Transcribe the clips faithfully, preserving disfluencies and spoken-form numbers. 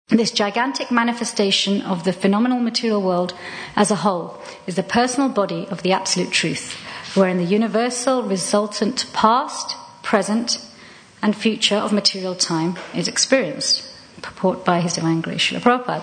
This gigantic manifestation of the phenomenal material world as a whole is the personal body of the absolute truth, wherein the universal resultant past, present, and future of material time is experienced. Purport by His Divine Grace Srila Prabhupada.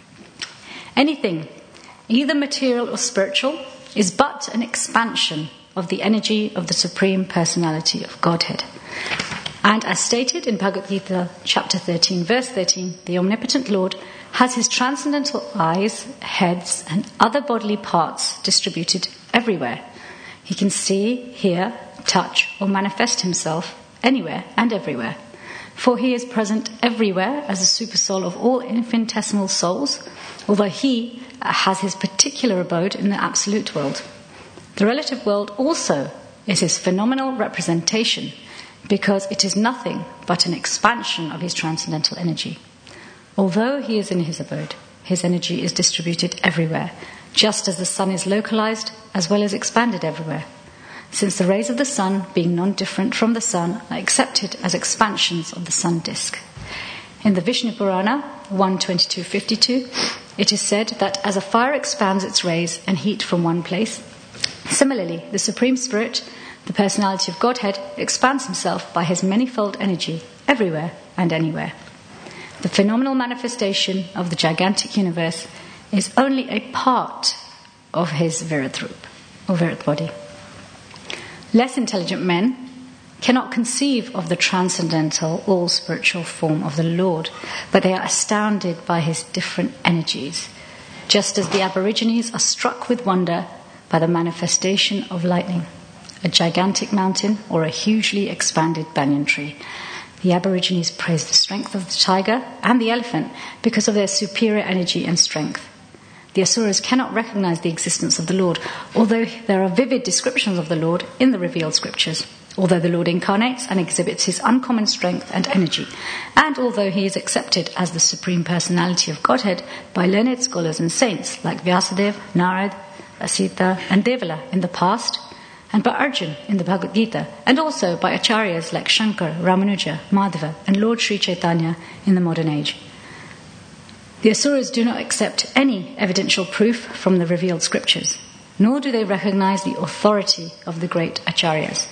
Anything, either material or spiritual, is but an expansion of the energy of the Supreme Personality of Godhead. And as stated in Bhagavad Gita, chapter thirteen, verse thirteen, the Omnipotent Lord has his transcendental eyes, heads, and other bodily parts distributed everywhere. He can see, hear, touch, or manifest himself anywhere and everywhere. For he is present everywhere as a supersoul of all infinitesimal souls, although he has his particular abode in the absolute world. The relative world also is his phenomenal representation, because it is nothing but an expansion of his transcendental energy. Although he is in his abode, his energy is distributed everywhere, just as the sun is localized as well as expanded everywhere, since the rays of the sun, being non-different from the sun, are accepted as expansions of the sun disk. In the Vishnu Purana one twenty-two fifty-two, it is said that as a fire expands its rays and heat from one place, similarly the Supreme Spirit, the Personality of Godhead, expands himself by his manifold energy everywhere and anywhere. The phenomenal manifestation of the gigantic universe is only a part of his Virat Rup, or Virat body. Less intelligent men cannot conceive of the transcendental, all-spiritual form of the Lord, but they are astounded by his different energies, just as the Aborigines are struck with wonder by the manifestation of lightning, a gigantic mountain, or a hugely expanded banyan tree. The Aborigines praise the strength of the tiger and the elephant because of their superior energy and strength. The Asuras cannot recognize the existence of the Lord, although there are vivid descriptions of the Lord in the revealed scriptures, although the Lord incarnates and exhibits his uncommon strength and energy, and although he is accepted as the Supreme Personality of Godhead by learned scholars and saints like Vyasadeva, Narad, Asita, and Devala in the past, and by Arjuna in the Bhagavad Gita, and also by acharyas like Shankar, Ramanuja, Madhava, and Lord Sri Chaitanya in the modern age. The Asuras do not accept any evidential proof from the revealed scriptures, nor do they recognize the authority of the great acharyas.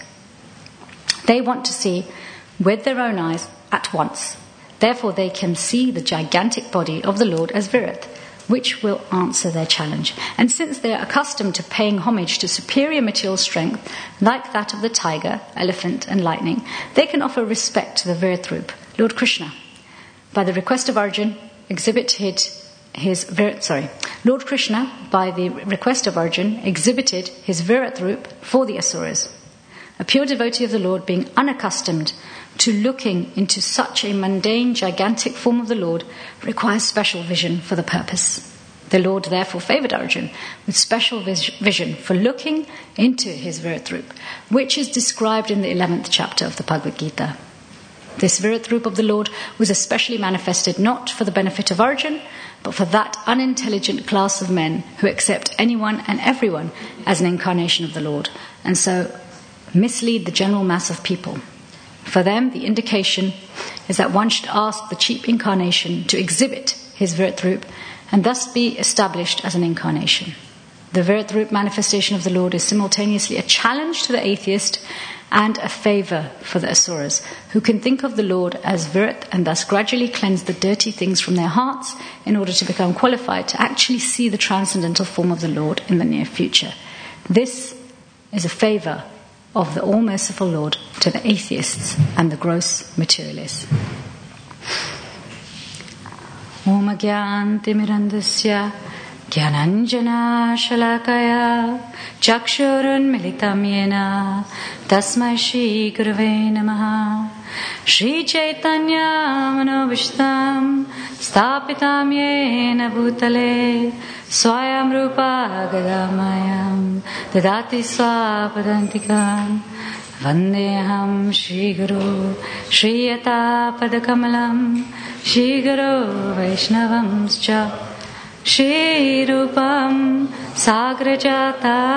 They want to see with their own eyes at once. Therefore they can see the gigantic body of the Lord as Virat, which will answer their challenge. And since they are accustomed to paying homage to superior material strength, like that of the tiger, elephant, and lightning, they can offer respect to the Virat Rup, Lord Krishna. By the request of Arjuna, exhibited his Virat, sorry, Lord Krishna, by the request of Arjuna, exhibited his Virat Rup for the Asuras. A pure devotee of the Lord, being unaccustomed to looking into such a mundane, gigantic form of the Lord, requires special vision for the purpose. The Lord therefore favoured Arjuna with special vis- vision for looking into his Virat Rup, which is described in the eleventh chapter of the Bhagavad Gita. This Virat Rup of the Lord was especially manifested not for the benefit of Arjuna, but for that unintelligent class of men who accept anyone and everyone as an incarnation of the Lord, and so mislead the general mass of people. For them, the indication is that one should ask the cheap incarnation to exhibit his Virat Rup and thus be established as an incarnation. The Virat Rup manifestation of the Lord is simultaneously a challenge to the atheist and a favour for the Asuras, who can think of the Lord as Virat and thus gradually cleanse the dirty things from their hearts in order to become qualified to actually see the transcendental form of the Lord in the near future. This is a favour of the all-merciful Lord to the atheists and the gross materialists. Om Agyanti Mirandasya Gyananjana Shalakaya Chakshurun Militam Yena Tasmai Shri Gurave Namaha Shri Chaitanya Manovishtam Stapitam Yena Bhutale Swayam Rupa Gadamayam Dadati Swapadantikam Vandeham Shri Guru Shri Yata Padakamalam Shri Guru Vaishnavamscha Shri Rupam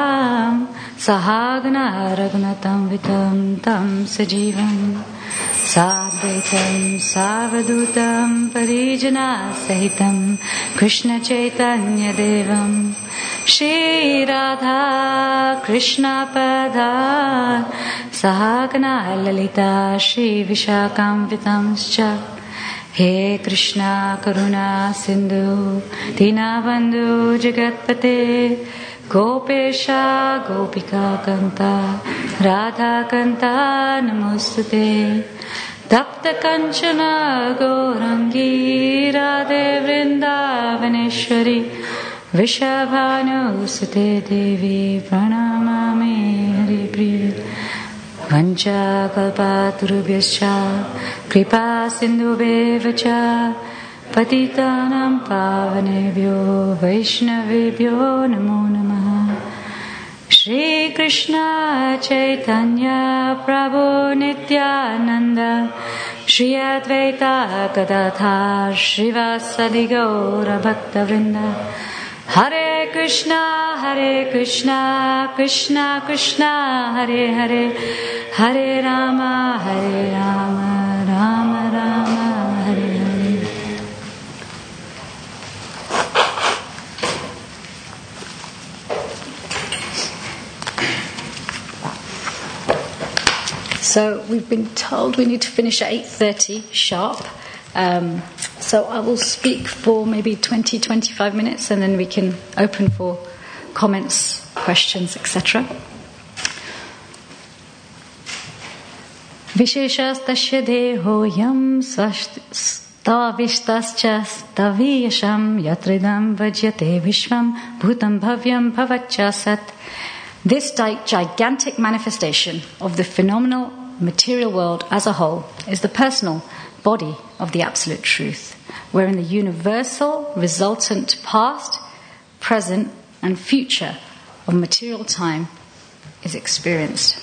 Sagrajatam Sahagna Raghunatam Vitam Tam Sajivam Sadvaitam Savadutam Parijana Sahitam Krishna Chaitanya Devam Shri Radha Krishna Padhan Sahagana Lalita Shri Vishakam Vitamscha He Krishna Karuna Sindhu Dinabandhu Jagatpate Gopesha Gopika Kanta Radha Kanta Namostute Tapta Kanchana Gaurangi Radhe Vrindavaneshwari Vishabhanu Sute Devi Pranamami Hari Priya Vancha Kalpaturubhyascha Kripa Sindhubhevacha Patitanam Pavanebhyo Vaishnavebhyo Namo Namaha Shri Krishna Chaitanya Prabhu Nityananda Shri Advaita Gadadhar Shrivasadi Gaura Bhakta Vrinda Hare Krishna Hare Krishna Krishna Krishna Hare Hare Hare Rama Hare Rama Rama Rama Hare Hare. So we've been told we need to finish at eight thirty sharp. Um, so I will speak for maybe twenty to twenty-five minutes and then we can open for comments, questions, et cetera. Visheshastasya dehoyam stavishtascha staviyasham yatridam vajyate vishvam bhutam bhavyam bhavachasat. This gigantic manifestation of the phenomenal material world as a whole is the personal body of the Absolute Truth, wherein the universal resultant past, present, and future of material time is experienced.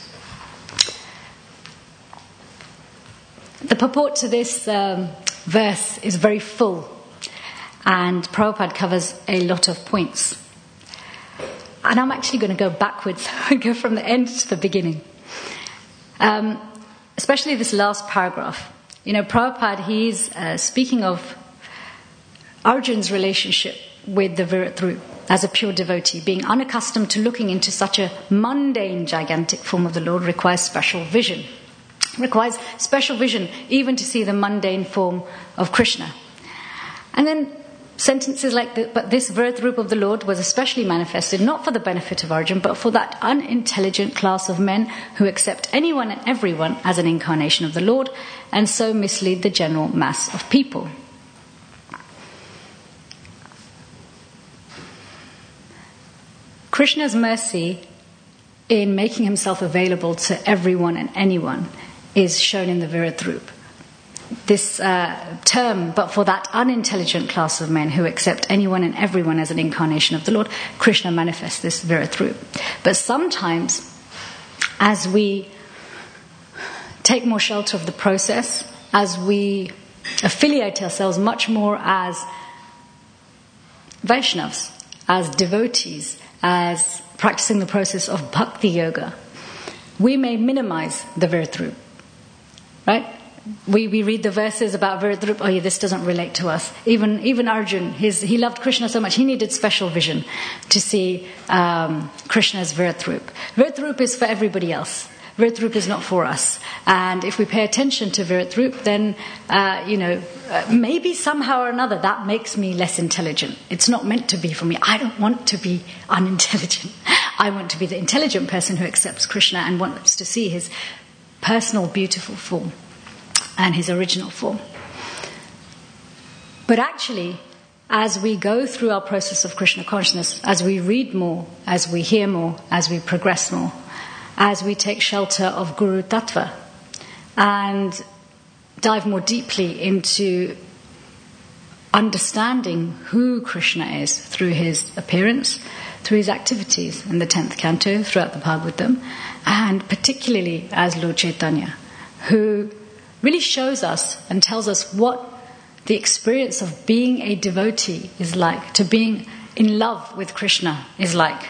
The purport to this um, verse is very full, and Prabhupada covers a lot of points. And I'm actually going to go backwards, go from the end to the beginning. Um, especially this last paragraph. You know, Prabhupada, he's uh, speaking of Arjun's relationship with the Virat Rup as a pure devotee. Being unaccustomed to looking into such a mundane, gigantic form of the Lord requires special vision. Requires special vision even to see the mundane form of Krishna. And then sentences like, the, but this Virat Rup of the Lord was especially manifested not for the benefit of Arjun, but for that unintelligent class of men who accept anyone and everyone as an incarnation of the Lord, and so mislead the general mass of people. Krishna's mercy in making himself available to everyone and anyone is shown in the Virat Rup. This uh, term, but for that unintelligent class of men who accept anyone and everyone as an incarnation of the Lord, Krishna manifests this Virat Rup. But sometimes, as we take more shelter of the process, as we affiliate ourselves much more as Vaishnavas, as devotees, as practicing the process of bhakti yoga, we may minimize the Virat Rup, right? We we read the verses about Virat Rup, oh yeah, this doesn't relate to us. Even even Arjun, his, he loved Krishna so much, he needed special vision to see um, Krishna's Virat Rup. Virat Rup is for everybody else. Virat Rup is not for us. And if we pay attention to Virat Rup, then, uh, you know, uh, maybe somehow or another that makes me less intelligent. It's not meant to be for me. I don't want to be unintelligent. I want to be the intelligent person who accepts Krishna and wants to see his personal, beautiful form and his original form. But actually, as we go through our process of Krishna consciousness, as we read more, as we hear more, as we progress more, as we take shelter of Guru Tattva and dive more deeply into understanding who Krishna is through his appearance, through his activities in the tenth canto, throughout the Bhagavatam, and particularly as Lord Chaitanya, who really shows us and tells us what the experience of being a devotee is like, to being in love with Krishna is like,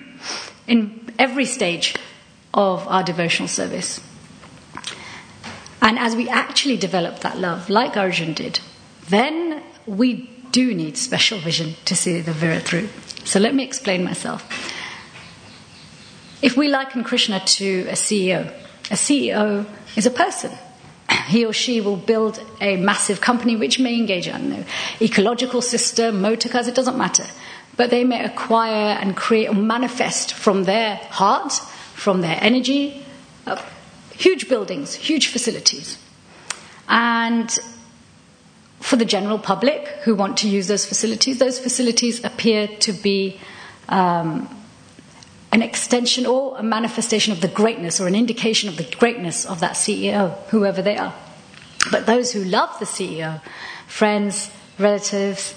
in every stage of our devotional service. And as we actually develop that love, like Arjun did, then we do need special vision to see the Vira-Dhruv. So let me explain myself. If we liken Krishna to a C E O, a C E O is a person. He or she will build a massive company which may engage in, I don't know, ecological system, motor cars, it doesn't matter. But they may acquire and create or manifest from their heart, from their energy, uh, huge buildings, huge facilities. And for the general public who want to use those facilities, those facilities appear to be um, an extension or a manifestation of the greatness or an indication of the greatness of that C E O, whoever they are. But those who love the C E O, friends, relatives,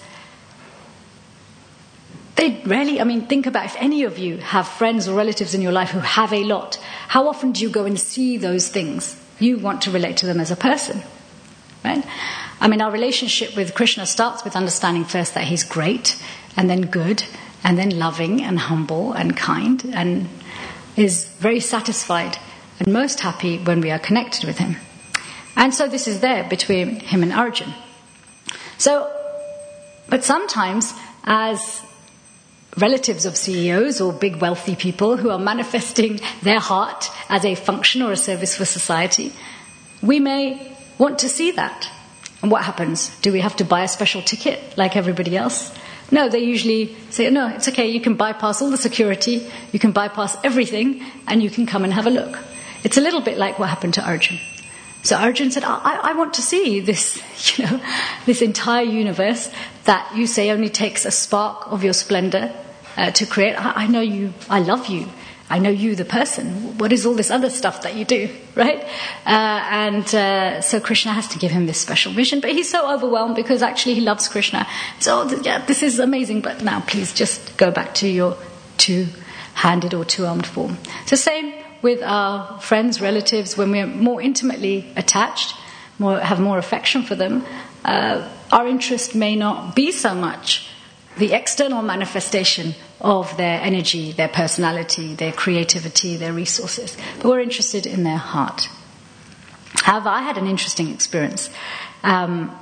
they rarely, I mean, think about if any of you have friends or relatives in your life who have a lot, how often do you go and see those things? You want to relate to them as a person, right? I mean, our relationship with Krishna starts with understanding first that he's great, and then good, and then loving and humble and kind, and is very satisfied and most happy when we are connected with him. And so this is there between him and Arjun. So, but sometimes as relatives of C E Os or big wealthy people who are manifesting their heart as a function or a service for society, we may want to see that. And what happens? Do we have to buy a special ticket like everybody else? No, they usually say, no, it's okay, you can bypass all the security, you can bypass everything, and you can come and have a look. It's a little bit like what happened to Arjun. So Arjun said, I, I want to see this, you know, this entire universe that you say only takes a spark of your splendor uh, to create. I, I know you, I love you. I know you, the person. What is all this other stuff that you do, right? Uh, and uh, so Krishna has to give him this special vision. But he's so overwhelmed because actually he loves Krishna. So, yeah, this is amazing. But now please just go back to your two-handed or two-armed form. So same with our friends, relatives, when we're more intimately attached, more have more affection for them, uh, our interest may not be so much the external manifestation of their energy, their personality, their creativity, their resources, but we're interested in their heart. However, I had an interesting experience. Um,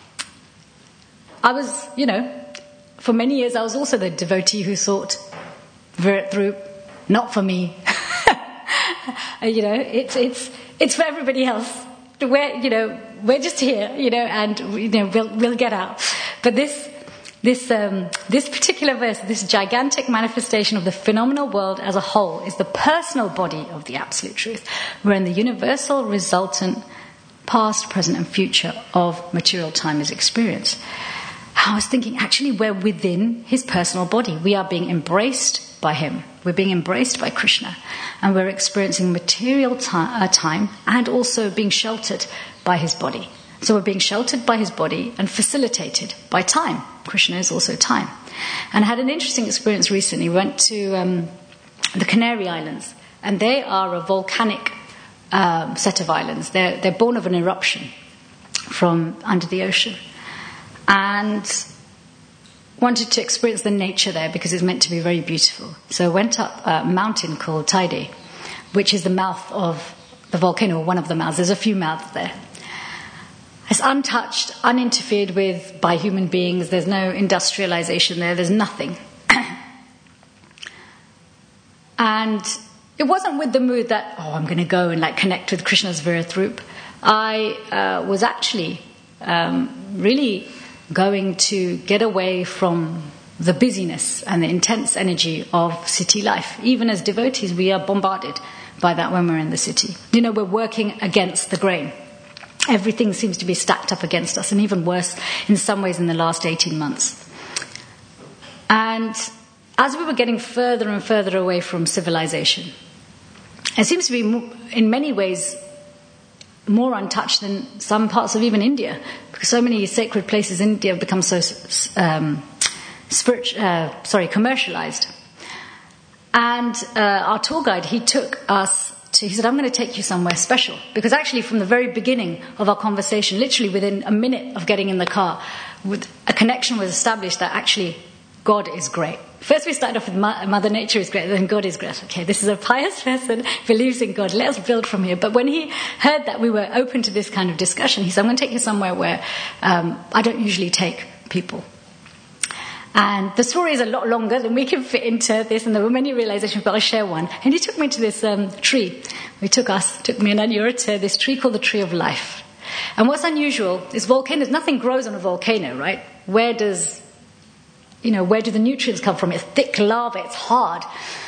I was, you know, for many years I was also the devotee who thought, Vira-Dhruv, not for me. You know, it's it's it's for everybody else. We're, you know, we're just here, you know, and you know we'll we'll get out. But this this um, this particular verse, this gigantic manifestation of the phenomenal world as a whole, is the personal body of the absolute truth, wherein the universal resultant past, present, and future of material time is experienced. I was thinking, actually, we're within his personal body. We are being embraced by him. We're being embraced by Krishna. And we're experiencing material time, uh, time and also being sheltered by his body. So we're being sheltered by his body and facilitated by time. Krishna is also time. And I had an interesting experience recently. We went to um, the Canary Islands. And they are a volcanic um, set of islands. They're, they're born of an eruption from under the ocean. And wanted to experience the nature there because it's meant to be very beautiful. So I went up a mountain called Teide, which is the mouth of the volcano, or one of the mouths. There's a few mouths there. It's untouched, uninterfered with by human beings. There's no industrialization there. There's nothing. And it wasn't with the mood that, oh, I'm going to go and like connect with Krishna's Vira-Dhruv. I uh, was actually um, really going to get away from the busyness and the intense energy of city life. Even as devotees, we are bombarded by that when we're in the city. You know, we're working against the grain. Everything seems to be stacked up against us, and even worse in some ways in the last eighteen months. And as we were getting further and further away from civilization, it seems to be, in many ways, more untouched than some parts of even India, because so many sacred places in India have become so um, spirit, uh, sorry, commercialized. And uh, our tour guide, he took us to, he said, I'm going to take you somewhere special. Because actually from the very beginning of our conversation, literally within a minute of getting in the car, with, a connection was established that actually God is great. First we started off with Mother Nature is great, then God is great. Okay, this is a pious person, believes in God, let's build from here. But when he heard that we were open to this kind of discussion, he said, I'm going to take you somewhere where um, I don't usually take people. And the story is a lot longer than we can fit into this, and there were many realizations, but I'll share one. And he took me to this um, tree. We took us, took me and Anyura to this tree called the Tree of Life. And what's unusual is volcanoes, nothing grows on a volcano, right? Where does... You know, where do the nutrients come from? It's thick lava, it's hard.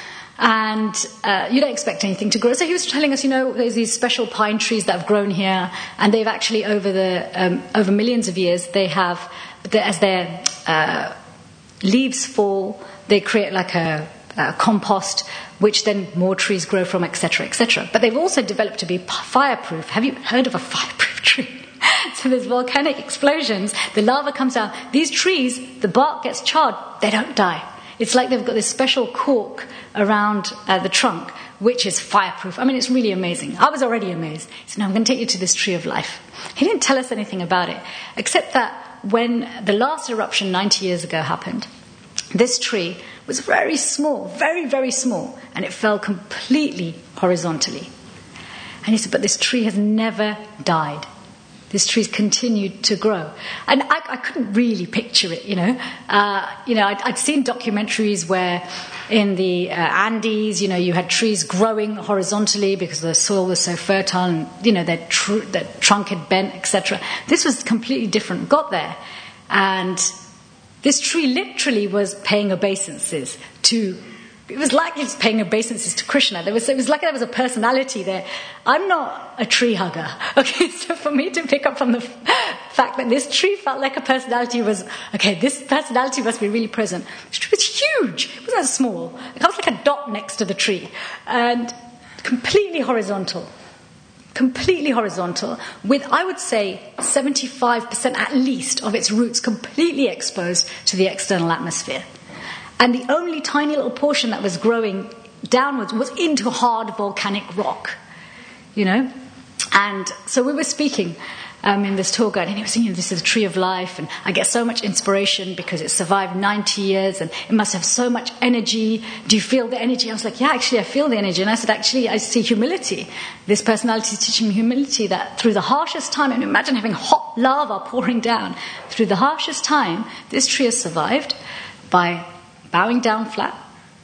And uh, you don't expect anything to grow. So he was telling us, you know, there's these special pine trees that have grown here, and they've actually, over the um, over millions of years, they have, as their uh, leaves fall, they create like a, a compost, which then more trees grow from, et cetera, et cetera. But they've also developed to be fireproof. Have you heard of a fireproof tree? So there's volcanic explosions, the lava comes out. These trees, the bark gets charred, they don't die. It's like they've got this special cork around uh, the trunk, which is fireproof. I mean, it's really amazing. I was already amazed. He said, no, I'm going to take you to this Tree of Life. He didn't tell us anything about it, except that when the last eruption ninety years ago happened, this tree was very small, very, very small, and it fell completely horizontally. And he said, but this tree has never died. This tree's continued to grow. And I, I couldn't really picture it, you know. Uh, you know, I'd, I'd seen documentaries where in the uh, Andes, you know, you had trees growing horizontally because the soil was so fertile and, you know, their, tr- their trunk had bent, et cetera. This was completely different. Got there. And this tree literally was paying obeisances to... It was like he was paying obeisances to Krishna. There was, it was like there was a personality there. I'm not a tree hugger. Okay, so for me to pick up from the f- fact that this tree felt like a personality was, okay, this personality must be really present. This tree was huge. It wasn't that small. It was like a dot next to the tree. And completely horizontal. Completely horizontal, with, I would say, seventy-five percent at least of its roots completely exposed to the external atmosphere. And the only tiny little portion that was growing downwards was into hard volcanic rock, you know. And so we were speaking um, in this tour guide, and he was saying, you know, this is a Tree of Life, and I get so much inspiration because it survived ninety years, and it must have so much energy. Do you feel the energy? I was like, yeah, actually, I feel the energy. And I said, actually, I see humility. This personality is teaching me humility, that through the harshest time, and imagine having hot lava pouring down, through the harshest time, this tree has survived by bowing down flat,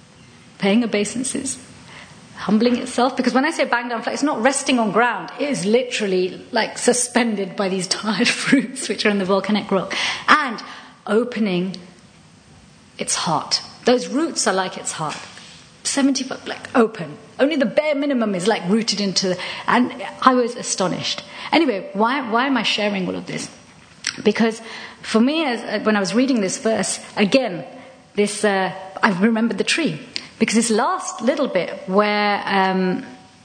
paying obeisances, humbling itself. Because when I say bowing down flat, it's not resting on ground. It is literally like suspended by these tired fruits which are in the volcanic rock. And opening its heart. Those roots are like its heart. seventy foot, like open. Only the bare minimum is like rooted into... The, and I was astonished. Anyway, why, why am I sharing all of this? Because for me, as, when I was reading this verse, again... This uh, I remembered the tree, because this last little bit where um,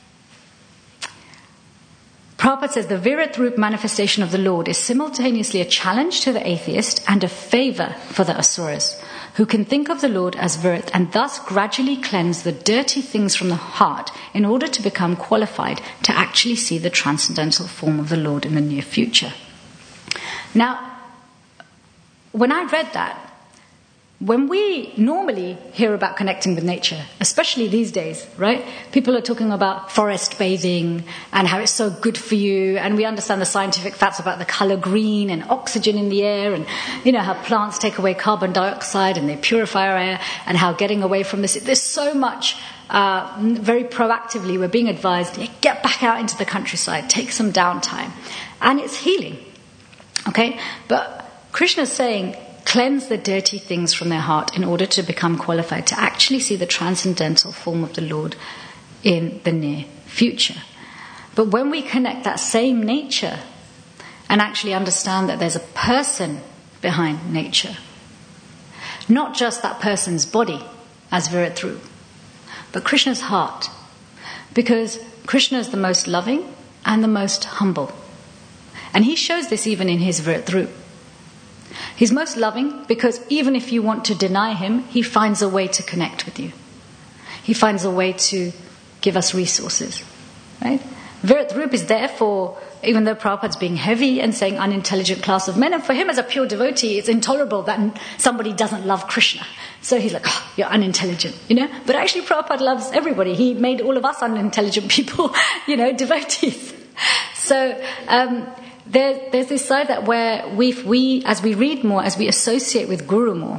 Prabhupada says the Virat Roop manifestation of the Lord is simultaneously a challenge to the atheist and a favor for the asuras, who can think of the Lord as Virat and thus gradually cleanse the dirty things from the heart in order to become qualified to actually see the transcendental form of the Lord in the near future. Now, when I read that, when we normally hear about connecting with nature, especially these days, right? People are talking about forest bathing and how it's so good for you, and we understand the scientific facts about the color green and oxygen in the air, and you know how plants take away carbon dioxide and they purify our air, and how getting away from this, there's so much. Uh, very proactively, we're being advised, get back out into the countryside, take some downtime, and it's healing. Okay, but Krishna's saying, cleanse the dirty things from their heart in order to become qualified to actually see the transcendental form of the Lord in the near future. But when we connect that same nature and actually understand that there's a person behind nature, not just that person's body as Virat Roop, but Krishna's heart, because Krishna is the most loving and the most humble. And he shows this even in his Virat Roop. He's most loving because even if you want to deny him, he finds a way to connect with you. He finds a way to give us resources, right? Virat Rup is there for, even though Prabhupada's being heavy and saying unintelligent class of men, and for him as a pure devotee, it's intolerable that somebody doesn't love Krishna. So he's like, oh, you're unintelligent, you know? But actually Prabhupada loves everybody. He made all of us unintelligent people, you know, devotees. So um, there, there's this side that where we, we, as we read more, as we associate with Guru more,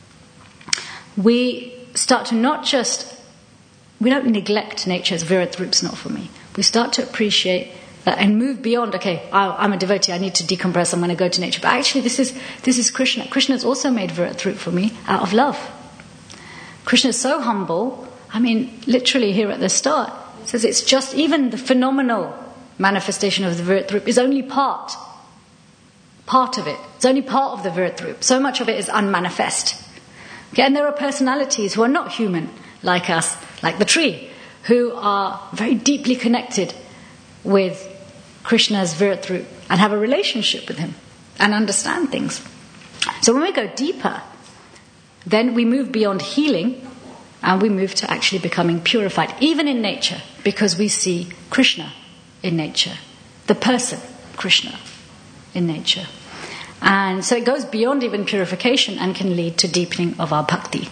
we start to not just, we don't neglect nature as Virat Rup's not for me. We start to appreciate that and move beyond, okay, I'm a devotee, I need to decompress, I'm going to go to nature. But actually this is this is Krishna. Krishna's also made Virat Rup for me out of love. Krishna is so humble. I mean, literally here at the start, it says it's just even the phenomenal manifestation of the Virat Rup is only part, part of it. It's only part of the Virat Rup. So much of it is unmanifest. Okay, and there are personalities who are not human like us, like the tree, who are very deeply connected with Krishna's Virat Rup and have a relationship with him and understand things. So when we go deeper, then we move beyond healing and we move to actually becoming purified, even in nature, because we see Krishna in nature, the person Krishna in nature. And so it goes beyond even purification and can lead to deepening of our bhakti.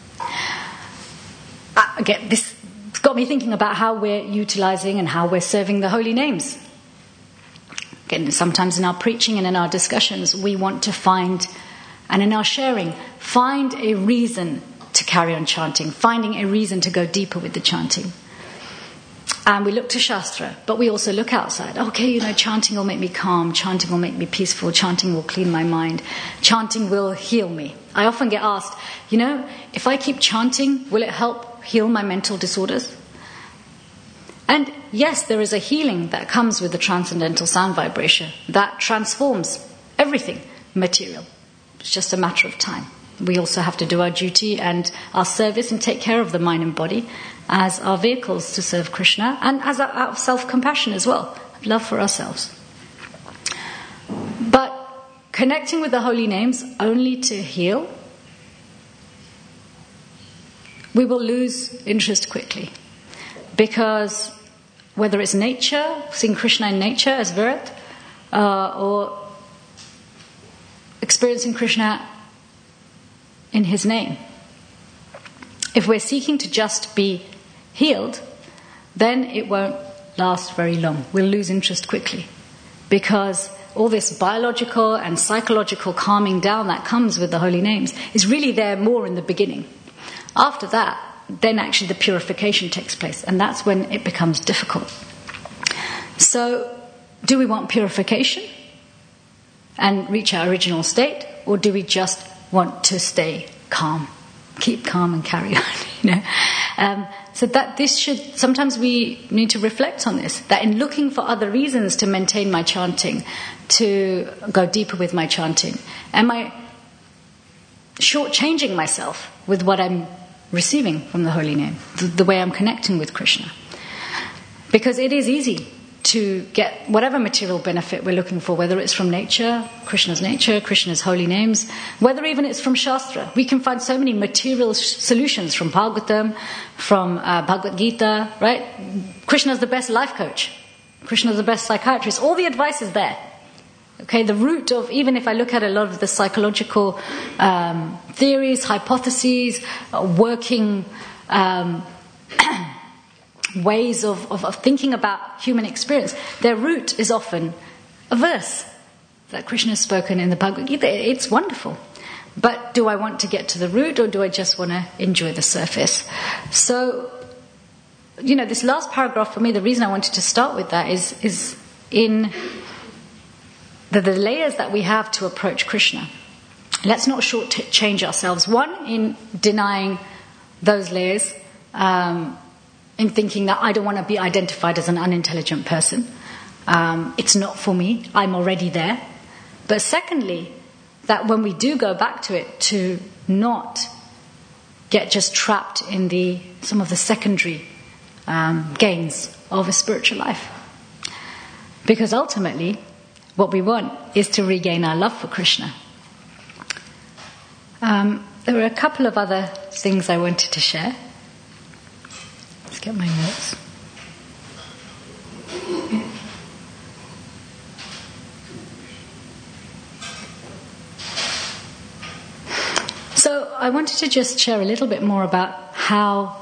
Uh, again, this got me thinking about how we're utilizing and how we're serving the holy names. Again, sometimes in our preaching and in our discussions, we want to find, and in our sharing, find a reason to carry on chanting, finding a reason to go deeper with the chanting. And we look to Shastra, but we also look outside. Okay, you know, chanting will make me calm, chanting will make me peaceful, chanting will clean my mind, chanting will heal me. I often get asked, you know, if I keep chanting, will it help heal my mental disorders? And yes, there is a healing that comes with the transcendental sound vibration that transforms everything material. It's just a matter of time. We also have to do our duty and our service and take care of the mind and body as our vehicles to serve Krishna, and as our, out of self-compassion as well, love for ourselves. But connecting with the holy names only to heal, we will lose interest quickly. Because whether it's nature, seeing Krishna in nature as Virat, uh, or experiencing Krishna in his name, if we're seeking to just be healed, then it won't last very long. We'll lose interest quickly. Because all this biological and psychological calming down that comes with the holy names is really there more in the beginning. After that, then actually the purification takes place, and that's when it becomes difficult. So, do we want purification and reach our original state, or do we just want to stay calm, keep calm and carry on? You know, um, so that this should sometimes we need to reflect on this. That in looking for other reasons to maintain my chanting, to go deeper with my chanting, am I shortchanging myself with what I'm receiving from the holy name, the, the way I'm connecting with Krishna? Because it is easy to get whatever material benefit we're looking for, whether it's from nature, Krishna's nature, Krishna's holy names, whether even it's from Shastra. We can find so many material sh- solutions from Bhagavatam, from uh, Bhagavad Gita, right? Krishna's the best life coach. Krishna's the best psychiatrist. All the advice is there. Okay, the root of, even if I look at a lot of the psychological um, theories, hypotheses, uh, working um, ways of, of, of thinking about human experience, their root is often a verse that Krishna has spoken in the Bhagavad Gita. It's wonderful. But do I want to get to the root, or do I just want to enjoy the surface? So, you know, this last paragraph for me, the reason I wanted to start with that is, is in the, the layers that we have to approach Krishna. Let's not shortchange ourselves. One, in denying those layers, um, in thinking that I don't want to be identified as an unintelligent person. Um, it's not for me. I'm already there. But secondly, that when we do go back to it, to not get just trapped in the some of the secondary um, gains of a spiritual life. Because ultimately, what we want is to regain our love for Krishna. Um, there were a couple of other things I wanted to share. Let's get my notes. So I wanted to just share a little bit more about how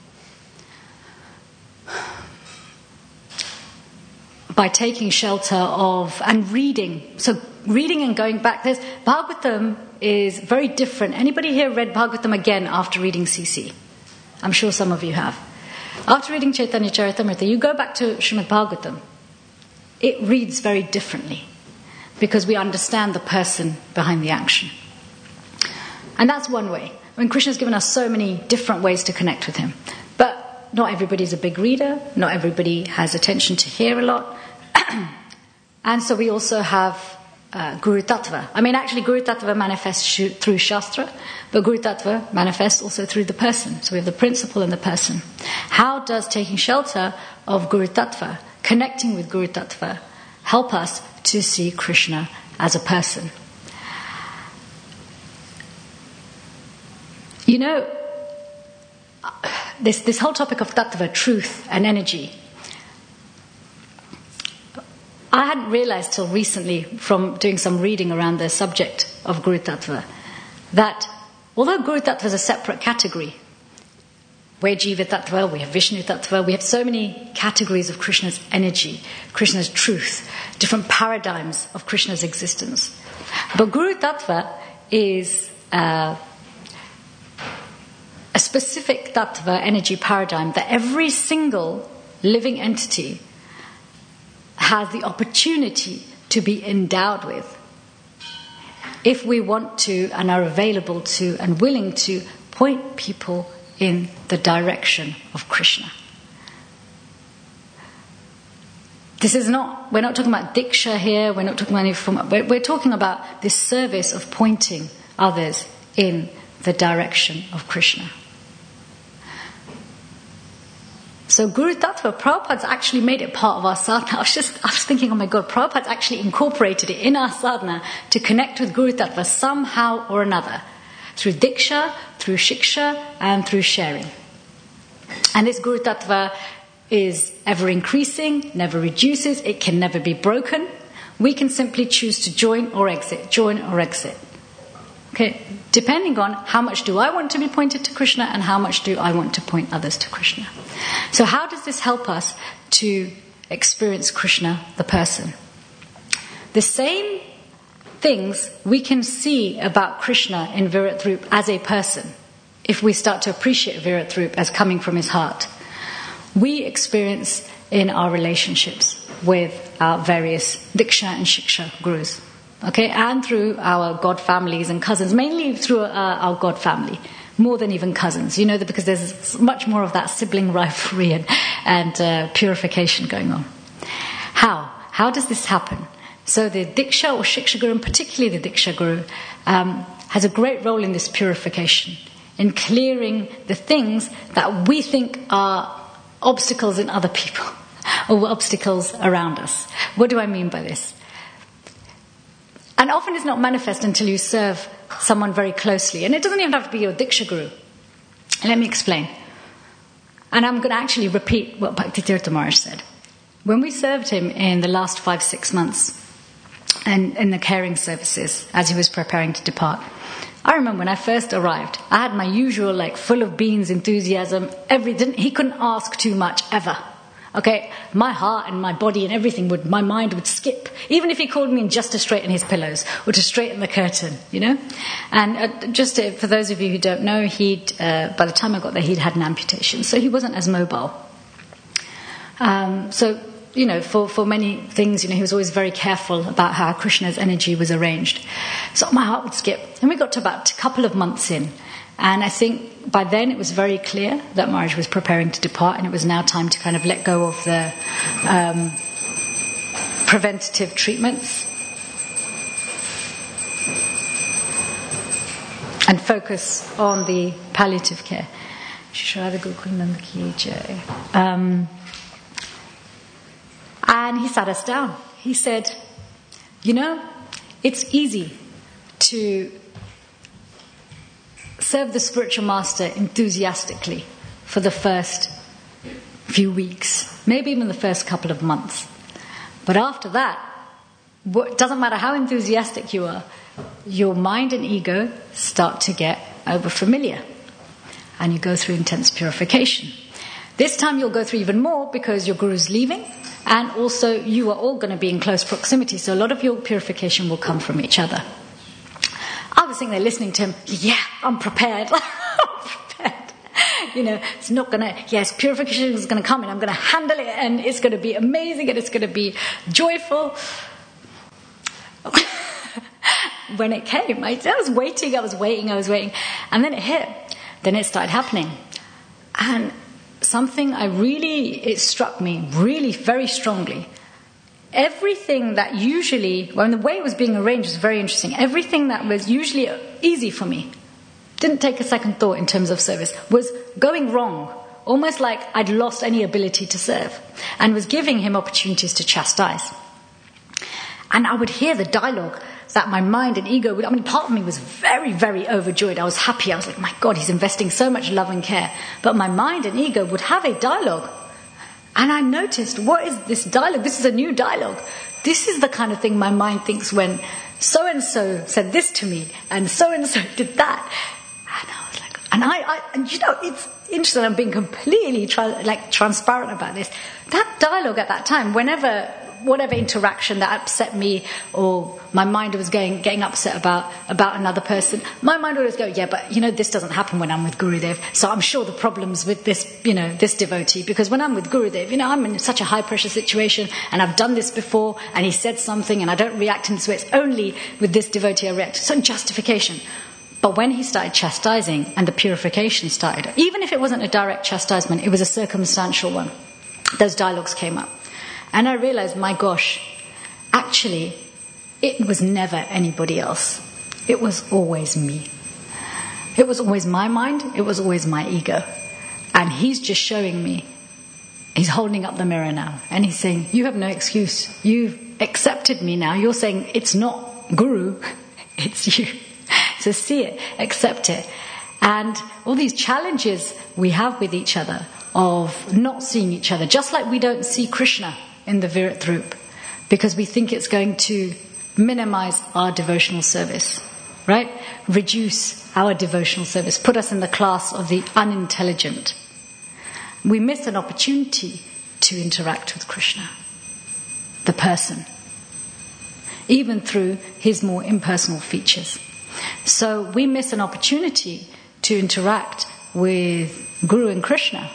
by taking shelter of and reading. So reading and going back, there's Bhagavatam is very different. Anybody here read Bhagavatam again after reading C C? I'm sure some of you have. After reading Chaitanya Charitamrita, you go back to Srimad Bhagavatam. It reads very differently because we understand the person behind the action. And that's one way. I mean, Krishna's given us so many different ways to connect with him. But not everybody's a big reader. Not everybody has attention to hear a lot. And so we also have uh, Guru Tattva. I mean, actually, Guru Tattva manifests sh- through Shastra, but Guru Tattva manifests also through the person. So we have the principle and the person. How does taking shelter of Guru Tattva, connecting with Guru Tattva, help us to see Krishna as a person? You know, this, this whole topic of Tattva, truth and energy, I hadn't realized till recently from doing some reading around the subject of Guru Tattva that although Guru Tattva is a separate category, we're Jiva Tattva, we have Vishnu Tattva, we have so many categories of Krishna's energy, Krishna's truth, different paradigms of Krishna's existence. But Guru Tattva is uh, a specific Tattva energy paradigm that every single living entity has the opportunity to be endowed with if we want to and are available to and willing to point people in the direction of Krishna. This is not, we're not talking about Diksha here, we're not talking about any form, we're, we're talking about this service of pointing others in the direction of Krishna. So Guru Tattva, Prabhupada's actually made it part of our sadhana. I was just, I was thinking, oh my God, Prabhupada's actually incorporated it in our sadhana to connect with Guru Tattva somehow or another. Through Diksha, through Shiksha, and through sharing. And this Guru Tattva is ever increasing, never reduces, it can never be broken. We can simply choose to join or exit, join or exit. Okay, depending on how much do I want to be pointed to Krishna and how much do I want to point others to Krishna. So how does this help us to experience Krishna, the person? The same things we can see about Krishna in Virat Rup as a person, if we start to appreciate Virat Rup as coming from his heart, we experience in our relationships with our various Diksha and Shiksha gurus. Okay, and through our God families and cousins, mainly through uh, our God family, more than even cousins, you know, because there's much more of that sibling rivalry and, and uh, purification going on. How? How does this happen? So the Diksha or Shiksha Guru, and particularly the Diksha Guru, um, has a great role in this purification, in clearing the things that we think are obstacles in other people or obstacles around us. What do I mean by this? And often it's not manifest until you serve someone very closely. And it doesn't even have to be your Diksha Guru. Let me explain. And I'm going to actually repeat what Bhakti Tirtha Maharaj said. When we served him in the last five, six months, and in the caring services, as he was preparing to depart, I remember when I first arrived, I had my usual, like, full of beans enthusiasm. Every, didn't, he couldn't ask too much, ever. Okay, my heart and my body and everything would, my mind would skip. Even if he called me in just to straighten his pillows or to straighten the curtain, you know. And uh, just to, for those of you who don't know, he'd, uh, by the time I got there, he'd had an amputation. So he wasn't as mobile. Um, so, you know, for, for many things, you know, he was always very careful about how Krishna's energy was arranged. So my heart would skip. And we got to about a couple of months in. And I think by then it was very clear that Maharaj was preparing to depart, and it was now time to kind of let go of the um, preventative treatments and focus on the palliative care. Um, and he sat us down. He said, you know, it's easy to serve the spiritual master enthusiastically for the first few weeks, maybe even the first couple of months. But after that, it doesn't matter how enthusiastic you are, your mind and ego start to get over familiar, and you go through intense purification. This time you'll go through even more because your guru's leaving, and also you are all going to be in close proximity, so a lot of your purification will come from each other. I was sitting there listening to him. Yeah, I'm prepared. I'm prepared. You know, it's not going to, yes, purification is going to come and I'm going to handle it and it's going to be amazing and it's going to be joyful. When it came, I, I was waiting, I was waiting, I was waiting. And then it hit. Then it started happening. And something I really, it struck me really very strongly. Everything that usually, well, the way it was being arranged was very interesting. Everything that was usually easy for me, didn't take a second thought in terms of service, was going wrong. Almost like I'd lost any ability to serve. And was giving him opportunities to chastise. And I would hear the dialogue that my mind and ego would, I mean, part of me was very, very overjoyed. I was happy. I was like, my God, he's investing so much love and care. But my mind and ego would have a dialogue. And I noticed, what is this dialogue? This is a new dialogue. This is the kind of thing my mind thinks when so-and-so said this to me and so-and-so did that. And I was like, and I, I and you know, it's interesting, I'm being completely tra- like transparent about this. That dialogue at that time, whenever, whatever interaction that upset me or my mind was going, getting upset about, about another person, my mind would always go, yeah, but you know, this doesn't happen when I'm with Gurudev. So I'm sure the problem's with this, you know, this devotee, because when I'm with Gurudev, you know, I'm in such a high pressure situation and I've done this before and he said something and I don't react in this way. It's only with this devotee I react. So justification. But when he started chastising and the purification started, even if it wasn't a direct chastisement, it was a circumstantial one, those dialogues came up. And I realized, my gosh, actually, it was never anybody else. It was always me. It was always my mind. It was always my ego. And he's just showing me, he's holding up the mirror now. And he's saying, you have no excuse. You've accepted me now. You're saying it's not Guru, it's you. So see it, accept it. And all these challenges we have with each other of not seeing each other, just like we don't see Krishna in the Virat Dhrup, because we think it's going to minimize our devotional service, right? Reduce our devotional service, put us in the class of the unintelligent. We miss an opportunity to interact with Krishna, the person, even through his more impersonal features. So we miss an opportunity to interact with Guru and Krishna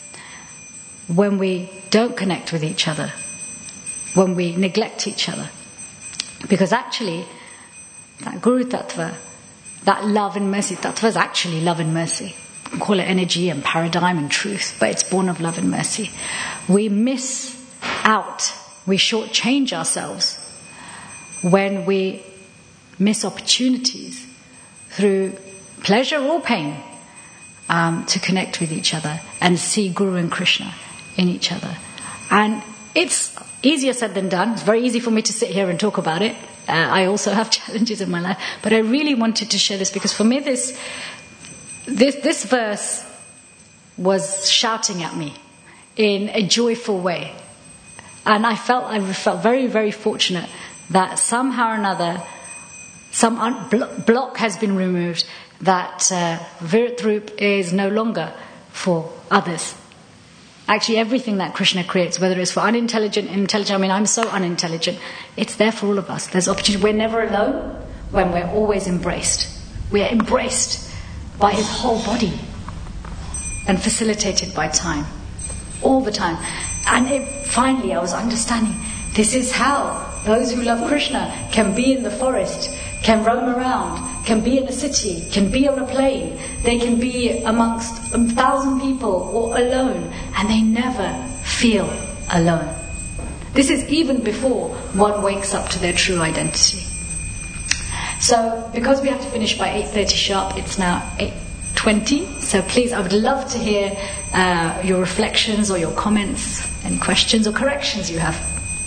when we don't connect with each other, when we neglect each other. Because actually, that Guru Tattva, that love and mercy Tattva is actually love and mercy. You can call it energy and paradigm and truth, but it's born of love and mercy. We miss out, we shortchange ourselves when we miss opportunities through pleasure or pain um, to connect with each other and see Guru and Krishna in each other. And it's easier said than done. It's very easy for me to sit here and talk about it. Uh, I also have challenges in my life, but I really wanted to share this because for me this this this verse was shouting at me in a joyful way, and I felt I felt very very fortunate that somehow or another some un- blo- block has been removed, that uh, Virat Dhrup is no longer for others. Actually, everything that Krishna creates, whether it's for unintelligent, intelligent, I mean, I'm so unintelligent, it's there for all of us. There's opportunity. We're never alone when we're always embraced. We are embraced by his whole body and facilitated by time, all the time. And it, finally, I was understanding, this is how those who love Krishna can be in the forest, can roam around, can be in a city, can be on a plane, they can be amongst a thousand people or alone, and they never feel alone. This is even before one wakes up to their true identity. So, because we have to finish by eight thirty sharp, it's now eight twenty, so please, I would love to hear uh, your reflections or your comments, any questions or corrections you have.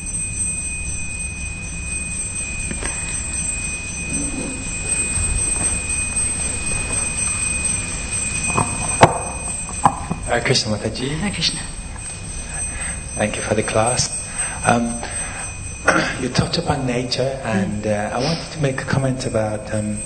Hare Krishna Mataji. Hare Krishna. Thank you for the class. Um, you touched upon nature, and uh, I wanted to make a comment about um,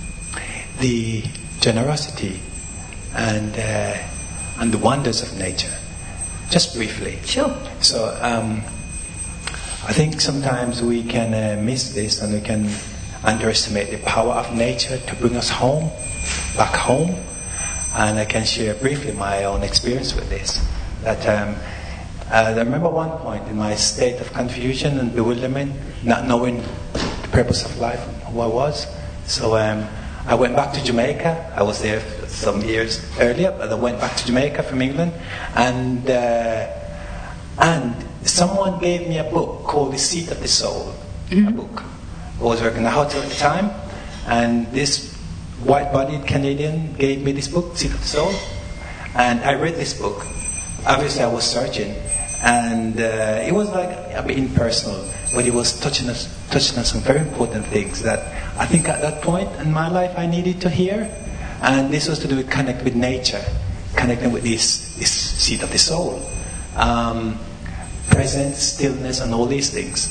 the generosity and uh, and the wonders of nature, just briefly. Sure. So um, I think sometimes we can uh, miss this, and we can underestimate the power of nature to bring us home, back home. And I can share briefly my own experience with this. That um, uh, I remember one point in my state of confusion and bewilderment, not knowing the purpose of life and who I was. So um, I went back to Jamaica. I was there some years earlier, but I went back to Jamaica from England, and uh, and someone gave me a book called The Seat of the Soul. Mm-hmm. A book. I was working in a hotel at the time, and this white-bodied Canadian gave me this book, Seat of the Soul, and I read this book. Obviously, I was searching, and uh, it was like a bit impersonal, but it was touching us, touching on some very important things that I think at that point in my life I needed to hear, and this was to do with connect with nature, connecting with this this seat of the soul, um, presence, stillness, and all these things.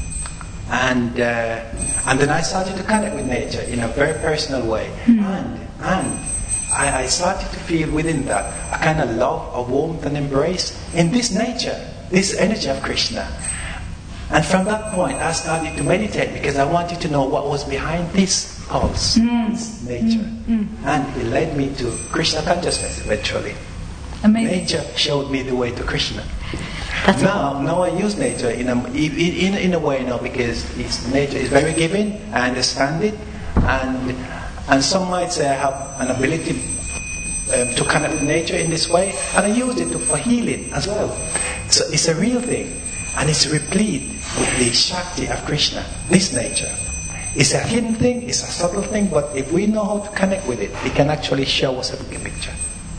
And uh, and then I started to connect with nature in a very personal way, mm. and and I, I started to feel within that a kind of love, a warmth, and embrace in this nature, this energy of Krishna. And from that point, I started to meditate because I wanted to know what was behind this pulse, mm. this nature, mm. and it led me to Krishna consciousness eventually. Amazing. Nature showed me the way to Krishna. That's now, now I use nature in a, in, in a way now because it's, nature is very giving. I understand it, and and some might say I have an ability um, to connect with nature in this way, and I use it to, for healing as well. So it's a real thing, and it's replete with the Shakti of Krishna. This nature, it's a hidden thing, it's a subtle thing, but if we know how to connect with it, it can actually show us a big picture.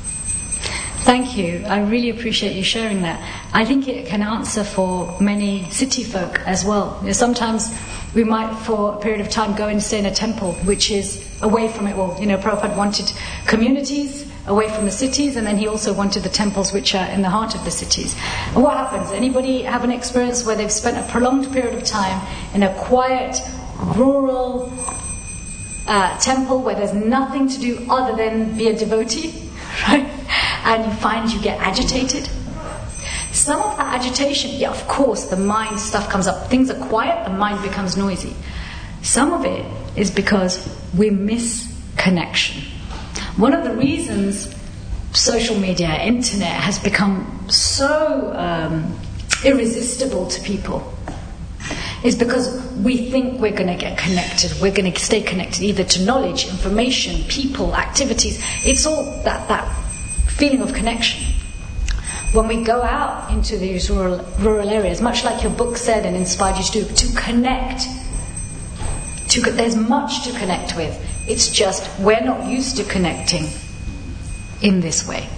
Thank you. I really appreciate you sharing that. I think it can answer for many city folk as well. You know, sometimes we might, for a period of time, go and stay in a temple which is away from it all. You know, Prabhupada wanted communities away from the cities, and then he also wanted the temples which are in the heart of the cities. And what happens? Anybody have an experience where they've spent a prolonged period of time in a quiet, rural uh, temple where there's nothing to do other than be a devotee, right? And you find you get agitated. Some of that agitation, yeah, of course, the mind stuff comes up. Things are quiet, the mind becomes noisy. Some of it is because we miss connection. One of the reasons social media, internet has become so um, irresistible to people is because we think we're going to get connected, we're going to stay connected either to knowledge, information, people, activities. It's all that that feeling of connection. When we go out into these rural, rural areas, much like your book said and inspired you to do, to connect, to, there's much to connect with. It's just we're not used to connecting in this way.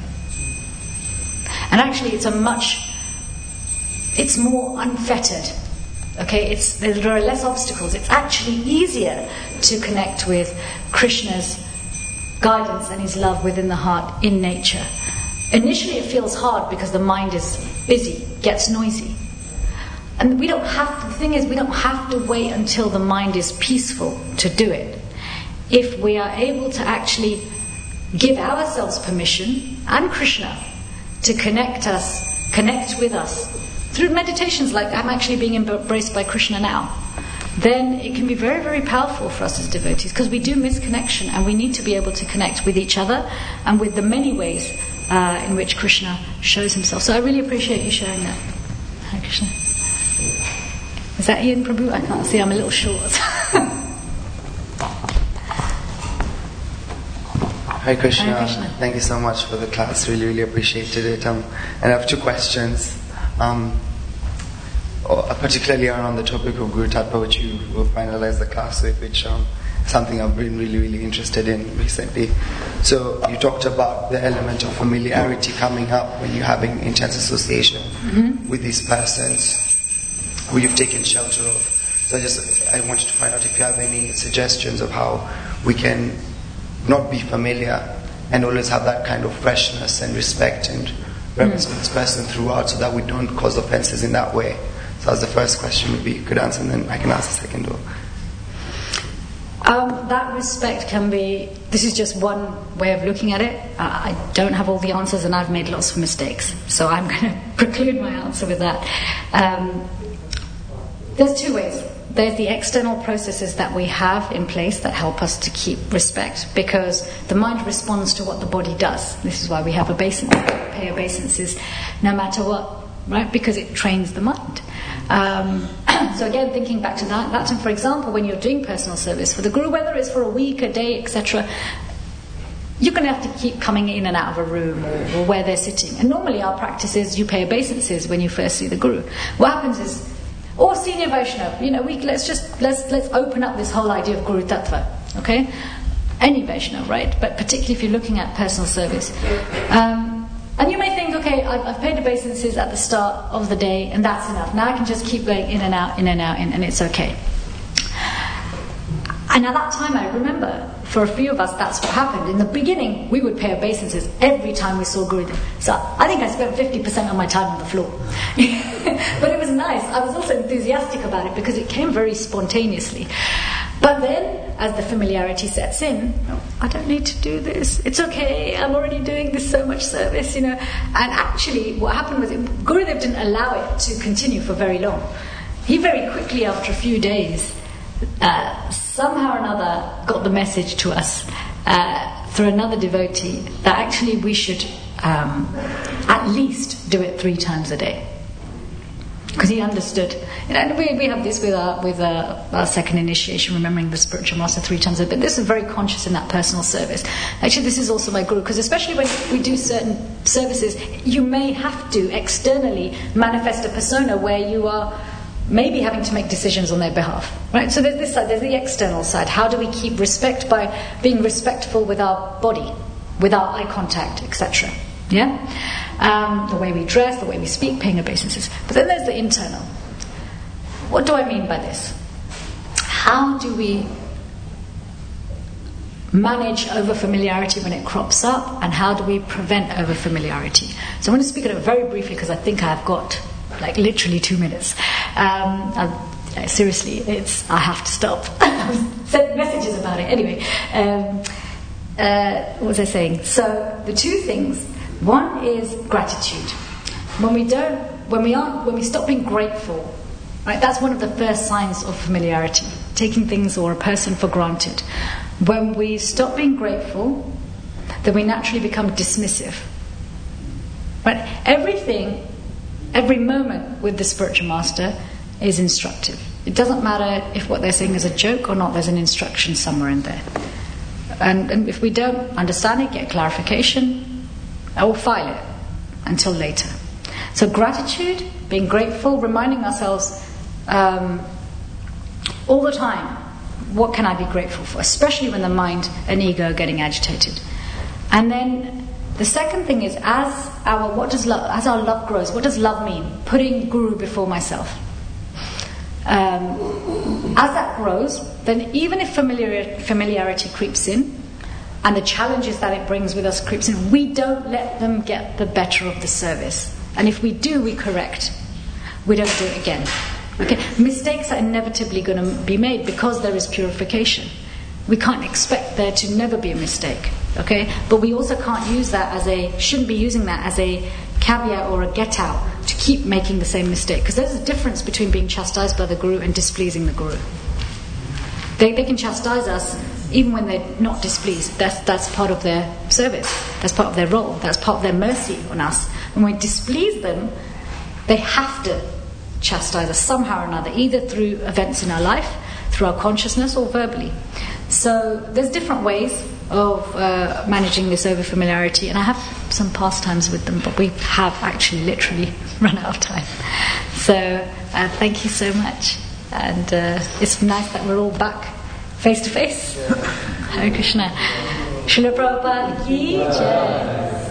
And actually it's a much, it's more unfettered. Okay, it's, there are less obstacles. It's actually easier to connect with Krishna's guidance and his love within the heart in nature. Initially it feels hard because the mind is busy, gets noisy. And we don't have to, the thing is we don't have to wait until the mind is peaceful to do it. If we are able to actually give ourselves permission, and Krishna, to connect us, connect with us, through meditations like I'm actually being embraced by Krishna now, then it can be very, very powerful for us as devotees, because we do miss connection, and we need to be able to connect with each other and with the many ways uh, in which Krishna shows himself. So I really appreciate you sharing that. Hare Krishna. Is that Ian Prabhu? I can't see, I'm a little short. Hare Krishna. Hare Krishna. Thank you so much for the class. Really, really appreciated it. Um, and I have two questions. Um, particularly around the topic of Guru Tattva, which you will finalize the class with, which um, is something I've been really, really interested in recently. So you talked about the element of familiarity coming up when you're having intense association mm-hmm. with these persons who you've taken shelter of. So I just I wanted to find out if you have any suggestions of how we can not be familiar and always have that kind of freshness and respect and reverence mm. for this person throughout, so that we don't cause offenses in that way. So that's the first question. Maybe you could answer, and then I can ask the second one. Um, that respect can be, this is just one way of looking at it. Uh, I don't have all the answers, and I've made lots of mistakes, so I'm going to preclude my answer with that. Um, there's two ways. There's the external processes that we have in place that help us to keep respect, because the mind responds to what the body does. This is why we have obeisance, pay obeisances, no matter what, right? Because it trains the mind. Um, so again, thinking back to that, that, and for example, when you're doing personal service for the Guru, whether it's for a week, a day, et cetera, you're going to have to keep coming in and out of a room or, or where they're sitting. And normally our practice is you pay obeisances when you first see the Guru. What happens is, or senior Vaishnava, you know, we let's just let's let's open up this whole idea of Guru Tattva, okay? Any Vaishnava, right? But particularly if you're looking at personal service. Um, And you may think, okay, I've, I've paid obeisances at the start of the day, and that's enough. Now I can just keep going in and out, in and out, in, and it's okay. And at that time, I remember, for a few of us, that's what happened. In the beginning, we would pay obeisances every time we saw Gurudev. So I think I spent fifty percent of my time on the floor. But it was nice. I was also enthusiastic about it because it came very spontaneously. But then, as the familiarity sets in, oh, I don't need to do this. It's okay. I'm already doing this so much service, you know. And actually, what happened was, it, Gurudev didn't allow it to continue for very long. He very quickly, after a few days, uh, somehow or another, got the message to us uh, through another devotee that actually we should um, at least do it three times a day. Because he understood, you know, and we, we have this with our with our, our second initiation, remembering the spiritual master three times a day. But this is very conscious in that personal service. Actually, this is also my Guru, because especially when we do certain services, you may have to externally manifest a persona where you are maybe having to make decisions on their behalf, right? So there's this side, there's the external side. How do we keep respect? By being respectful with our body, with our eye contact, et cetera. Yeah? Um, the way we dress, the way we speak, paying obeisances. But then there's the internal. What do I mean by this? How do we manage over-familiarity when it crops up, and how do we prevent over-familiarity? So I'm going to speak on it very briefly because I think I've got like literally two minutes. Um, I, seriously, it's I have to stop. I've sent messages about it. Anyway, um, uh, what was I saying? So the two things. One is gratitude. When we don't, when we aren't, when we stop being grateful, right? That's one of the first signs of familiarity, taking things or a person for granted. When we stop being grateful, then we naturally become dismissive. Right? Everything, every moment with the spiritual master is instructive. It doesn't matter if what they're saying is a joke or not. There's an instruction somewhere in there, and, and if we don't understand it, get clarification. I will file it until later. So gratitude, being grateful, reminding ourselves um, all the time, what can I be grateful for? Especially when the mind and ego are getting agitated. And then the second thing is, as our what does love, as our love grows, what does love mean? Putting Guru before myself. Um, as that grows, then even if familiar, familiarity creeps in, and the challenges that it brings with us creeps in, we don't let them get the better of the service. And if we do, we correct. We don't do it again. Okay, mistakes are inevitably going to be made because there is purification. We can't expect there to never be a mistake. Okay, but we also can't use that as a shouldn't be using that as a caveat or a get out to keep making the same mistake. Because there's a difference between being chastised by the Guru and displeasing the Guru. They they can chastise us even when they're not displeased. That's that's part of their service. That's part of their role. That's part of their mercy on us. When we displease them, they have to chastise us somehow or another, either through events in our life, through our consciousness, or verbally. So there's different ways of uh, managing this over-familiarity, and I have some pastimes with them, but we have actually literally run out of time. So uh, thank you so much, and uh, it's nice that we're all back face to face. Hare Krishna. Srila Prabhupada ki jai.